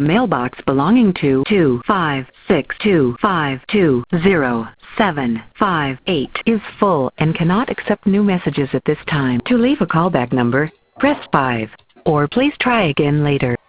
mailbox belonging to 25625200758 is full and cannot accept new messages at this time. To leave a callback number, press 5, or please try again later.